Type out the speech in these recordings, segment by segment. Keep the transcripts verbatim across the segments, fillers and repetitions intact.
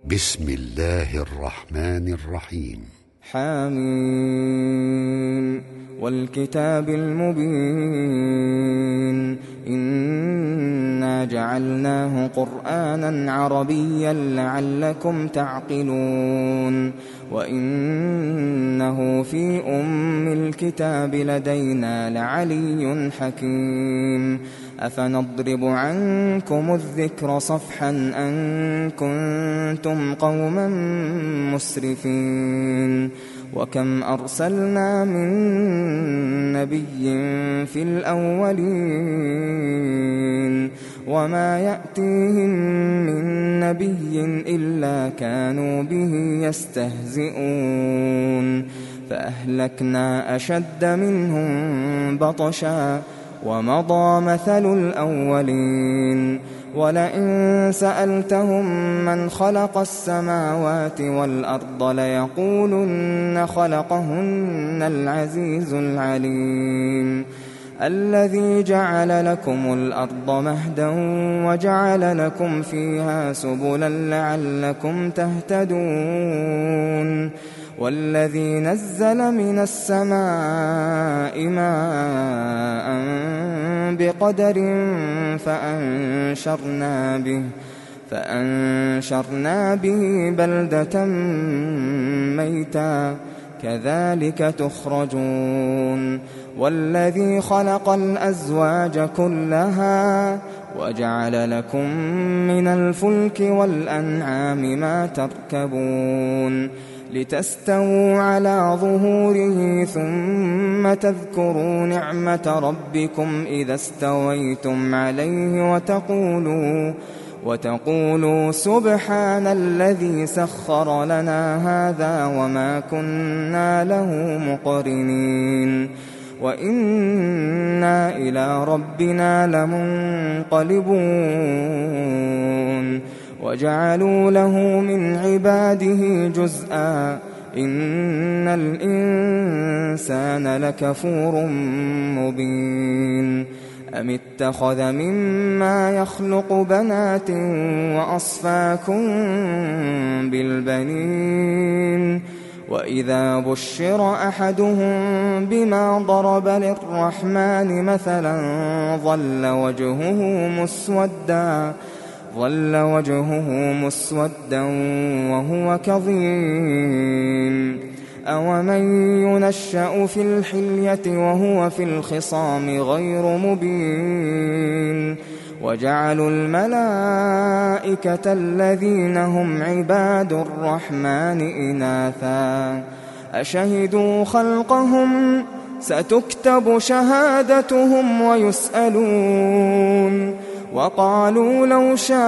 بسم الله الرحمن الرحيم. حامين والكتاب المبين إنا جعلناه قرآنا عربيا لعلكم تعقلون وإنه في أم الكتاب لدينا لعلي حكيم أفنضرب عنكم الذكر صفحا أن كنتم قوما مسرفين وكم أرسلنا من نبي في الأولين وما يأتيهم من نبي إلا كانوا به يستهزئون فأهلكنا أشد منهم بطشا ومضى مثل الأولين ولئن سألتهم من خلق السماوات والأرض ليقولن خلقهن العزيز العليم الذي جعل لكم الأرض مهدا وجعل لكم فيها سبلا لعلكم تهتدون والذي نزل من السماء ماء بقدر فأنشرنا به فأنشرنا به بلدة ميتا كذلك تخرجون والذي خلق الأزواج كلها وجعل لكم من الفلك والأنعام ما تركبون لتستووا على ظهوره ثم تذكروا نعمة ربكم إذا استويتم عليه وتقولوا وتقولوا سبحان الذي سخر لنا هذا وما كنا له مقرنين وإنا إلى ربنا لمنقلبون وجعلوا له من عباده جزءا إن الإنسان لكفور مبين أم اتخذ مما يخلق بنات وأصفاكم بالبنين وإذا بشر أحدهم بما ضرب للرحمن مثلا ظل وجهه مسودا ظل وجهه مسودا وهو كظيم أومن ينشأ في الحلية وهو في الخصام غير مبين وجعلوا الملائكة الذين هم عباد الرحمن إناثا أشهدوا خلقهم ستكتب شهادتهم ويسألون وقالوا لو شاء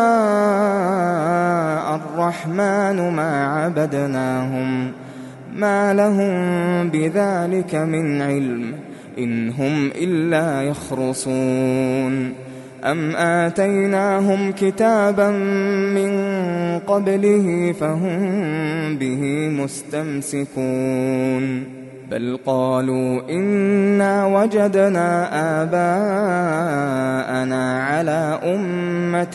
الرحمن ما عبدناهم ما لهم بذلك من علم إن هم إلا يخرصون أم آتيناهم كتابا من قبله فهم به مستمسكون بل قالوا إنا وجدنا آباءنا على أمة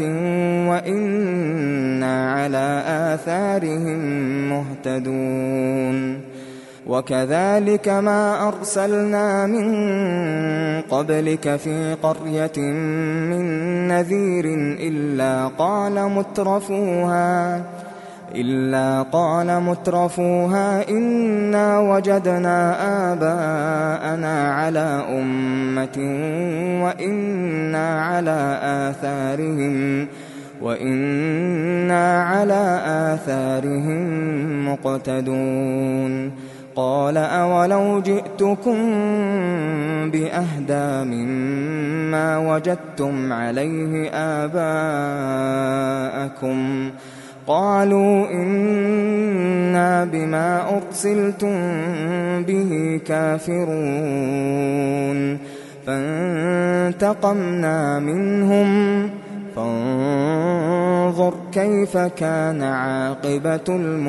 وإنا على آثارهم مهتدون وكذلك ما أرسلنا من قبلك في قرية من نذير إلا قال مترفوها إلا قال مترفوها إنا وجدنا آباءنا على أمة وإنا على آثارهم وإنا على آثارهم مقتدون قال أولو جئتكم بأهدى مما وجدتم عليه آباءكم قالوا إنا بما أرسلتم به كافرون فانتقمنا منهم فانظر كيف كان عاقبة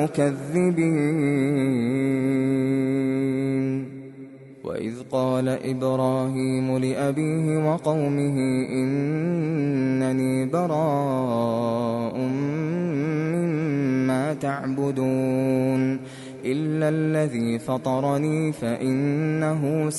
المكذبين وإذ قال إبراهيم لأبيه وقومه إنني براء مما تعبدون إلا الذي فطرني فإنه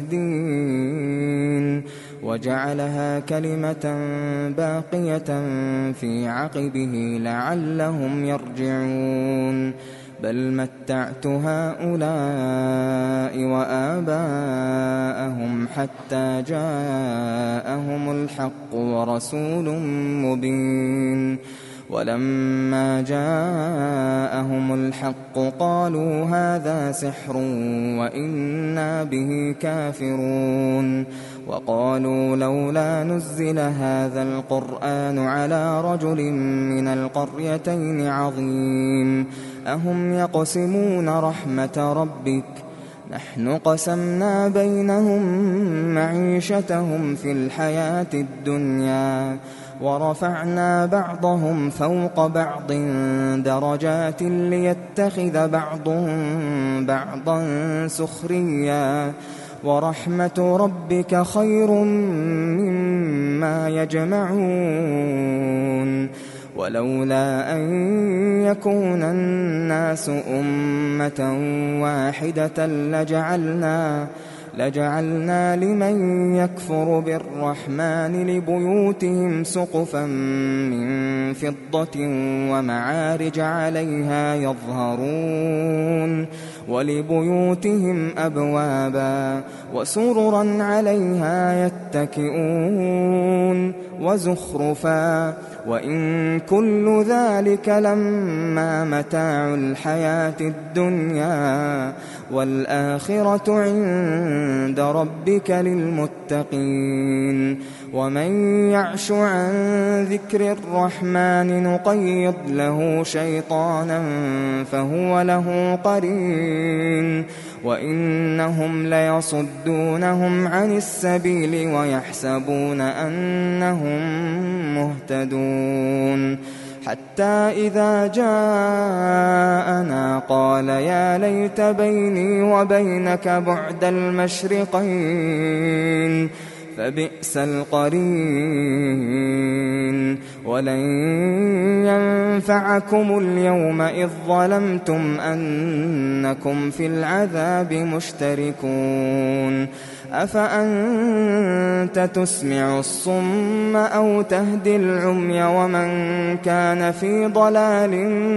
سيهدين وجعلها كلمة باقية في عقبه لعلهم يرجعون بل متعت هؤلاء وآباءهم حتى جاءهم الحق ورسول مبين ولما جاءهم الحق قالوا هذا سحر وإنا به كافرون وقالوا لولا نزل هذا القرآن على رجل من القريتين عظيم أهم يقسمون رحمة ربك نحن قسمنا بينهم معيشتهم في الحياة الدنيا ورفعنا بعضهم فوق بعض درجات ليتخذ بعضهم بعضا سخريا ورحمة ربك خير مما يجمعون ولولا أن يكون الناس أمة واحدة لجعلنا لجعلنا لمن يكفر بالرحمن لبيوتهم سقفا من فضة ومعارج عليها يظهرون ولبيوتهم أبوابا وسررا عليها يتكئون وزخرفا وإن كل ذلك لما متاع الحياة الدنيا والآخرة عند ربك للمتقين ومن يعش عن ذكر الرحمن نقيض له شيطانا فهو له قرين وإنهم ليصدونهم عن السبيل ويحسبون أنهم مهتدون حتى إذا جاءنا قال يا ليت بيني وبينك بعد المشرقين فبئس القرين ولن ينفعكم اليوم إذ ظلمتم أنكم في العذاب مشتركون أفأنت تسمع الصم أو تهدي العمي ومن كان في ضلال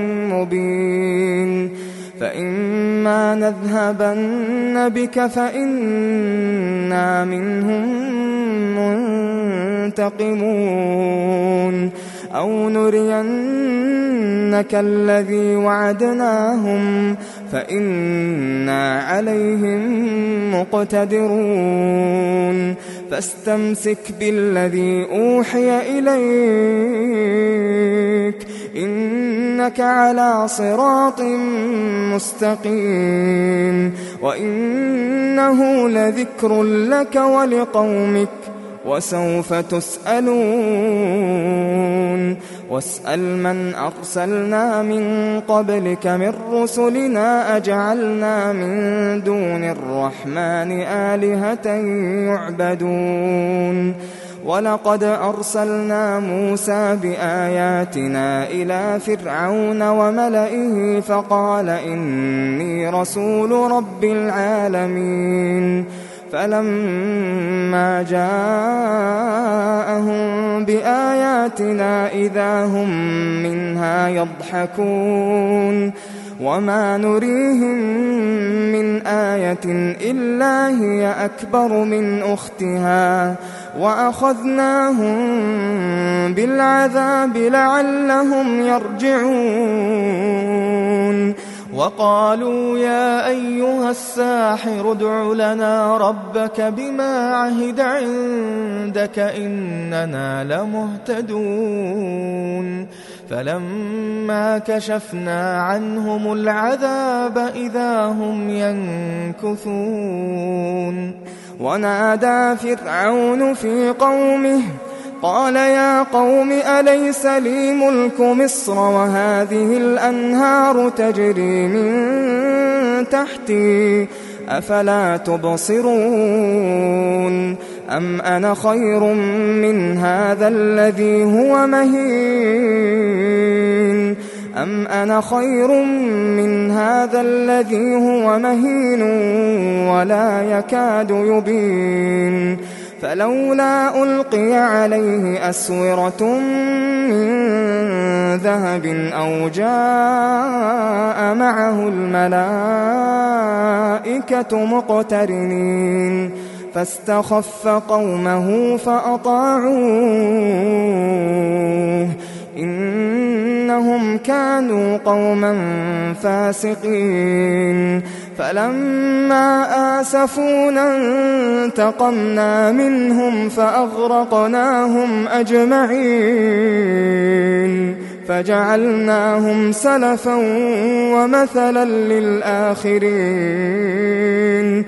مبين فإما نذهبن بك فإنا منهم منتقمون أو نرينك الذي وعدناهم فإنا عليهم مقتدرون فاستمسك بالذي أوحي إليك إنك على صراط مستقيم وإنه لذكر لك ولقومك وسوف تسألون واسأل من أرسلنا من قبلك من رسلنا أجعلنا من دون الرحمن آلهة يعبدون ولقد أرسلنا موسى بآياتنا إلى فرعون وملئه فقال إني رسول رب العالمين فلما جاءهم بآياتنا إذا هم منها يضحكون وما نريهم من آية إلا هي أكبر من أختها وأخذناهم بالعذاب لعلهم يرجعون وقالوا يا أيها الساحر ادع لنا ربك بما عهد عندك إننا لمهتدون فلما كشفنا عنهم العذاب إذا هم ينكثون ونادى فرعون في قومه قال يا قوم أليس لي ملك مصر وهذه الأنهار تجري من تحتي أفلا تبصرون أم أنا خير من هذا الذي هو مهين أم أنا خير من هذا الذي هو مهين ولا يكاد يبين فلولا ألقي عليه أسورة من ذهب أو جاء معه الملائكة مقترنين فاستخف قومه فأطاعوه إنهم كانوا قوما فاسقين فلما آسفونا انتقمنا منهم فأغرقناهم أجمعين فجعلناهم سلفا ومثلا للآخرين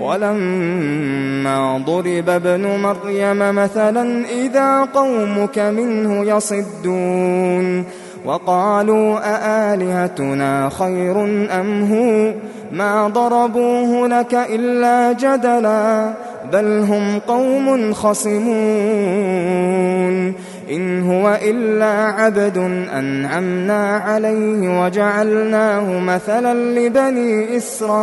ولما ضرب ابن مريم مثلا إذا قومك منه يصدون وقالوا أآلهتنا خير أم هو ما ضربوه لك إلا جدلا بل هم قوم خصمون إن هو إلا عبد أنعمنا عليه وجعلناه مثلا لبني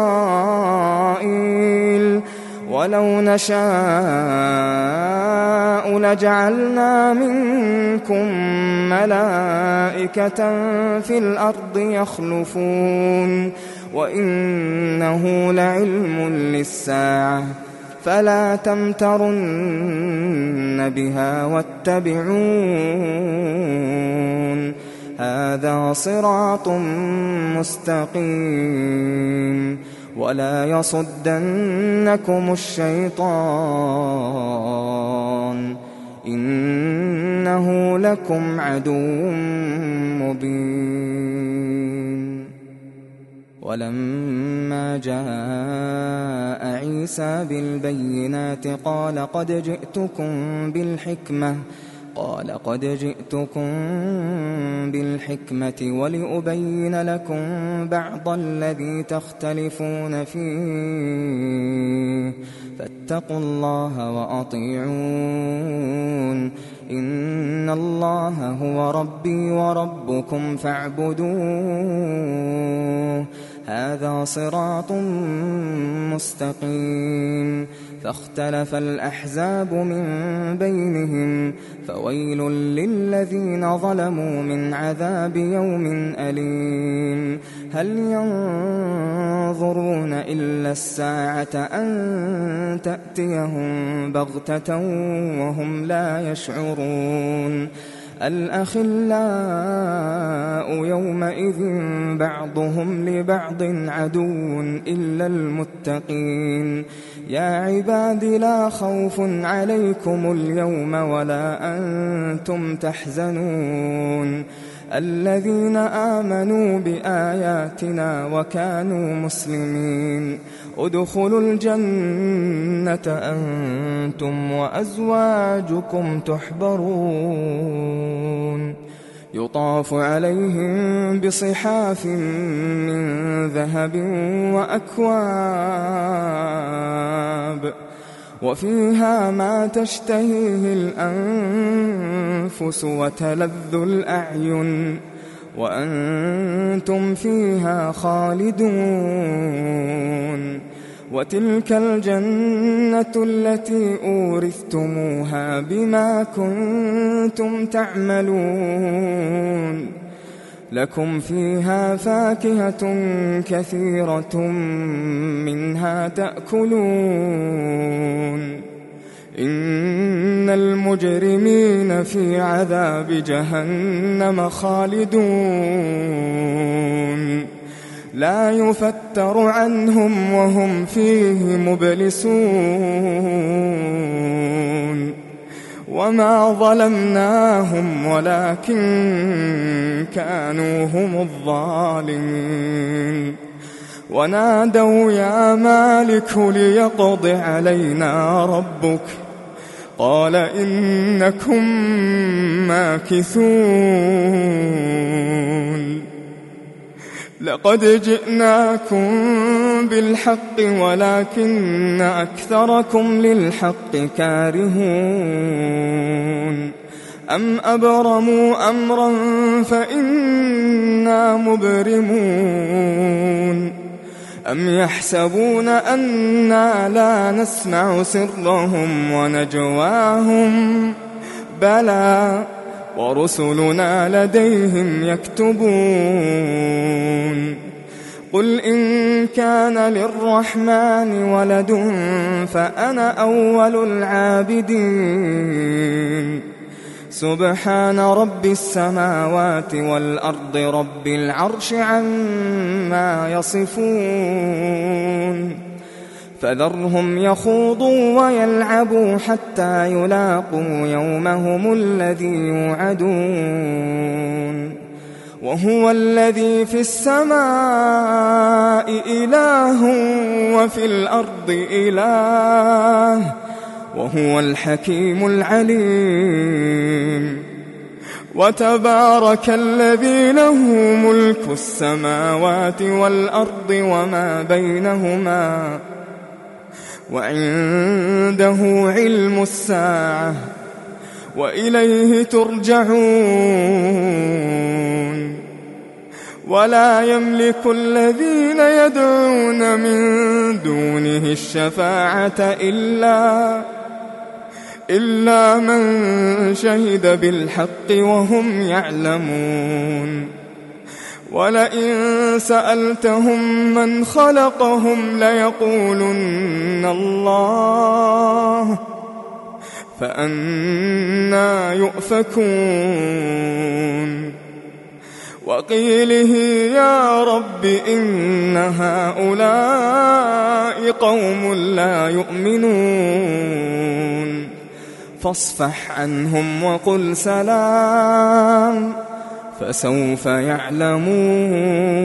إسرائيل ولو نشاء لجعلنا منكم ملائكة في الأرض يخلفون وإنه لعلم للساعة فلا تمترن بها واتبعون هذا صراط مستقيم ولا يصدنكم الشيطان إنه لكم عدو مبين ولما جاء عيسى بالبينات قال قد جئتكم بالحكمة قال قد جئتكم بالحكمة ولأبين لكم بعض الذي تختلفون فيه فاتقوا الله وأطيعون إن الله هو ربي وربكم فاعبدوه هذا صراط مستقيم فاختلف الأحزاب من بينهم فويل للذين ظلموا من عذاب يوم أليم هل ينظرون إلا الساعة أن تأتيهم بغتة وهم لا يشعرون الأخلاء يومئذ بعضهم لبعض عدو إلا المتقين يا عباد لا خوف عليكم اليوم ولا أنتم تحزنون الذين آمنوا بآياتنا وكانوا مسلمين ادخلوا الجنة أنتم وأزواجكم تحبرون يطاف عليهم بصحاف من ذهب وأكواب وفيها ما تشتهيه الأنفس وتلذ الأعين وأنتم فيها خالدون وتلك الجنة التي أورثتموها بما كنتم تعملون لكم فيها فاكهة كثيرة منها تأكلون إن المجرمين في عذاب جهنم خالدون لا يفتر عنهم وهم فيه مبلسون وما ظلمناهم ولكن كانوا هم الظالمين ونادوا يا مالك ليقض علينا ربك قال إنكم ماكثون لقد جئناكم بالحق ولكن أكثركم للحق كارهون أم أبرموا أمرا فإنا مبرمون أم يحسبون أنا لا نسمع سرهم ونجواهم بلى ورسلنا لديهم يكتبون قل إن كان للرحمن ولد فأنا أول العابدين سبحان رب السماوات والأرض رب العرش عما يصفون فذرهم يخوضوا ويلعبوا حتى يلاقوا يومهم الذي يوعدون وهو الذي في السماء إله وفي الأرض إله وهو الحكيم العليم وتبارك الذي له ملك السماوات والأرض وما بينهما وعنده علم الساعة وإليه ترجعون ولا يملك الذين يدعون من دونه الشفاعة إلا إلا من شهد بالحق وهم يعلمون ولئن سألتهم من خلقهم ليقولن الله فأنى يؤفكون وقيله يا رب إن هؤلاء قوم لا يؤمنون فاصفح عنهم وقل سلام فسوف يعلمون.